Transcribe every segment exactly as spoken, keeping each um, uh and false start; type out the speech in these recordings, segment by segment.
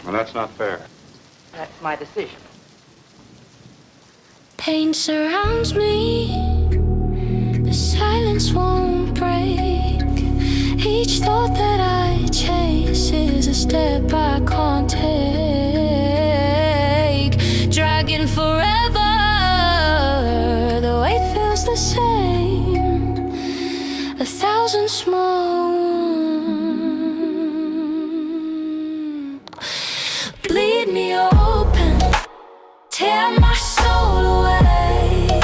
Well, that's not fair. That's my decision. Pain surrounds me, the silence won't break. Each thought that I chase is a step I can't take. Dragging forever, the weight feels the same. A thousand small bleed me open, tear my soul away.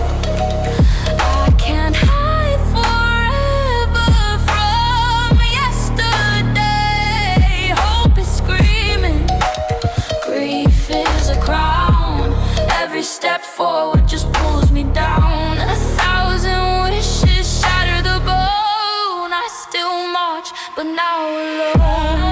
I can't hide forever from yesterday. Hope is screaming, grief is a crown. Every step forward just pulls me down. A thousand wishes shatter the bone. I still march, but now alone.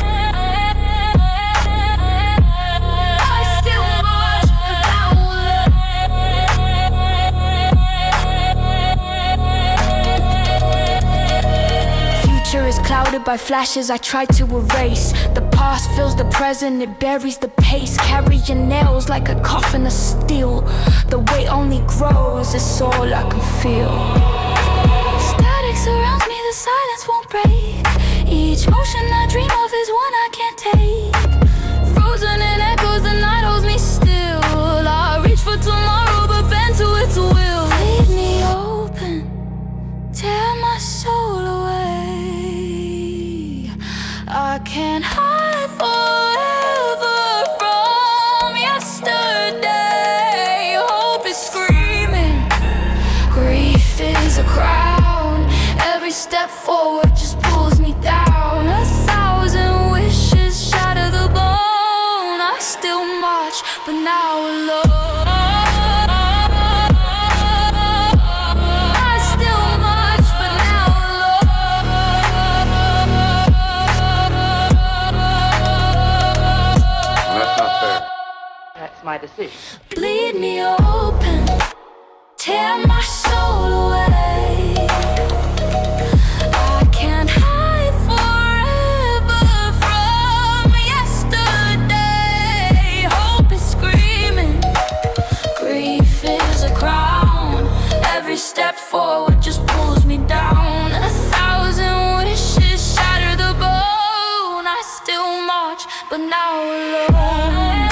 Is clouded by flashes I try to erase. The past fills the present, it buries the pace. Carrying nails like a coffin of steel. The weight only grows, it's all I can feel. Static surrounds me, the silence won't break. Each motion I dream of is one I can't take. Frozen in echoes, the night holds me still. I reach for tomorrow, but bend to its will. Leave me open, tear my soul away. I can't hide forever from yesterday. Hope is screaming, grief is a crown. Every step forward just pulls me down. A thousand wishes shatter the bone. I still march, but now alone. My decision. Bleed me open, tear my soul away. I can't hide forever from yesterday. Hope is screaming, grief is a crown. Every step forward just pulls me down. A thousand wishes shatter the bone. I still march, but now alone.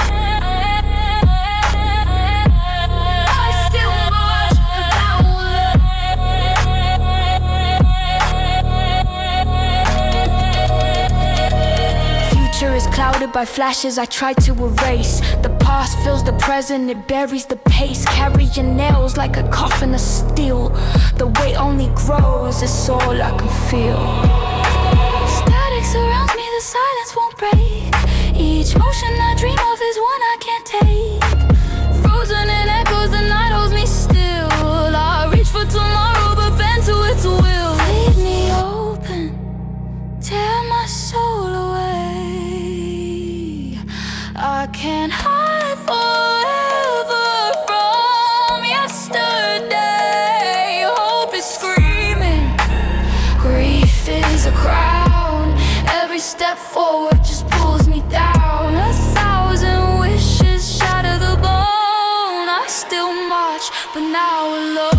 Is clouded by flashes I try to erase. The past fills the present, it buries the pace. Carrying nails like a coffin of steel. The weight only grows, it's all I can feel. Static surrounds me, the silence won't break. Each motion I dream of is one I can't take. Frozen in echoes, the night holds me still. I reach for tomorrow, but bend to its will. Leave me open, tear my soul away. I can't hide forever from yesterday. Hope is screaming, grief is a crown. Every step forward just pulls me down. A thousand wishes shatter the bone. I still march, but now alone.